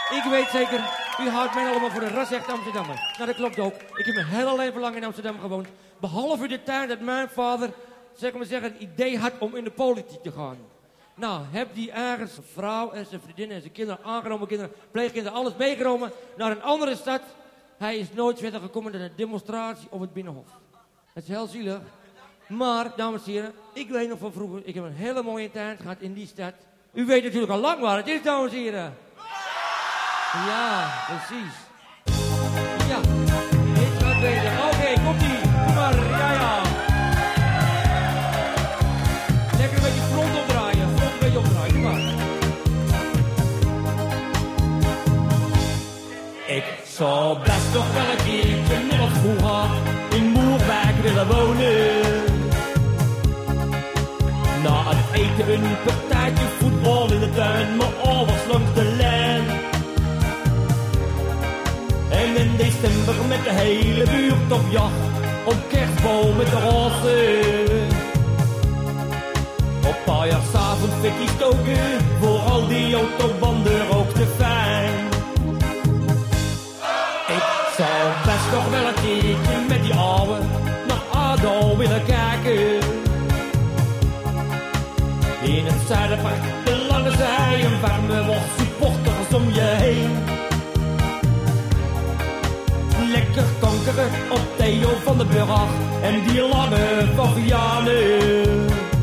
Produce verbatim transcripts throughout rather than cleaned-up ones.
Ik weet zeker, u houdt mij allemaal voor een ras-echte Amsterdammer. Nou, dat klopt ook. Ik heb mijn hele leven lang in Amsterdam gewoond. Behalve de tijd dat mijn vader, zeg maar zeggen, een idee had om in de politiek te gaan. Nou, heb die ergens zijn vrouw en zijn vriendin en zijn kinderen, aangenomen kinderen, pleegkinderen, alles meegenomen naar een andere stad. Hij is nooit verder gekomen dan een demonstratie op het Binnenhof. Dat is heel zielig. Maar, dames en heren, ik weet nog van vroeger, ik heb een hele mooie tijd gehad in die stad. U weet natuurlijk al lang waar het is, dames en heren. Ja, precies. Ja, dit gaat beter. Oké, okay, komt-ie. Kom maar, ja, ja. Lekker een beetje front opdraaien. Front een beetje opdraaien, kom maar. Ik zou best nog wel een keertje, net als vroeger, in Moerwijk willen wonen. Na het eten een partijtje voetbal in de tuin, mijn ouders langs de lijn. En in december met de hele buurt op jacht, op kerstboom met de rozen. Op paaiersavond fikkie stoken, voor al die autobanden ook te fijn. Ik zou best nog wel een keertje met die ouwe naar ADO willen kijken. In het Zuiderpark, de lange zij, een warme worst supporters om je heen. Lekker kankeren op Theo van den Burg en die lange Fabianen.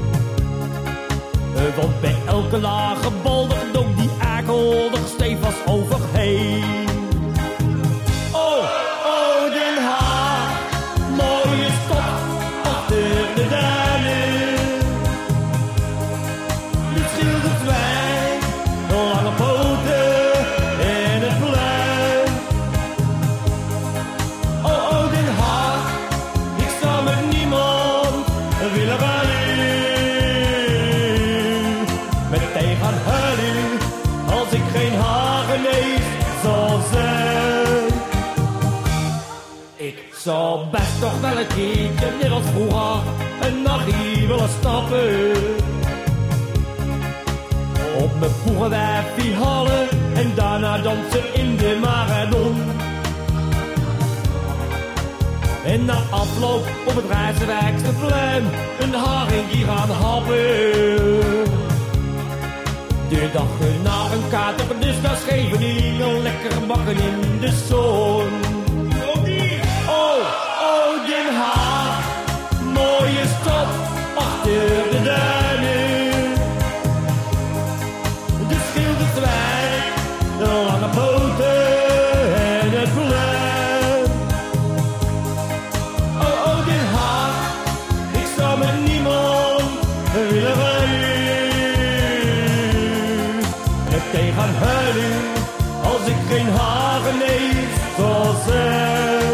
Want bij elke lage bal er ook die eikel er stevig overheen. Oh, oh Den Haag, mooie stad achter de duinen. De schildertwijn, lange poten en het plein. Oh, oh Den Haag, ik zou met niemand willen rijden. Met thee gaan huilen, als ik geen Hagenees zal zijn. Ik zou best toch wel een keertje, net als vroeger, een nachtje willen stappen. Op mijn boerenwijfie halen en daarna dansen in de Maradon. En na afloop op het Rijswijkse plein een haringje gaan happen. De dag na een kaart op dus naar Scheveningen, lekker bakken in de zon. Oh, oh Den Haag, mooie stad achter de duinen. De schildertwijn, de lange poten en het plein. Oh, oh Den Haag, ik zou met niemand willen rijden. Meteen gaan huilen, als ik geen Hagenees zal zijn.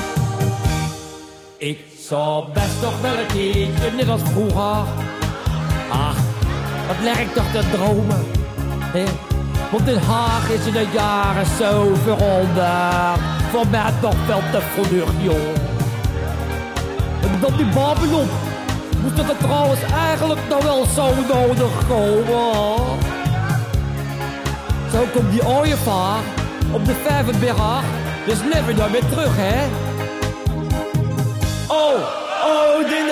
Ik zou best toch wel een keertje, net als vroeger. Ach, wat leg ik toch te dromen, hè? Want Den Haag is in de jaren zo veranderd. Voor mij toch wel te verneukt, joh. En dan die Babylon, moest dat er trouwens eigenlijk nog wel zo nodig komen. Zo komt die ooievaar op de Vijverberg, dus never dan weer terug, hè? Oh, oh, Den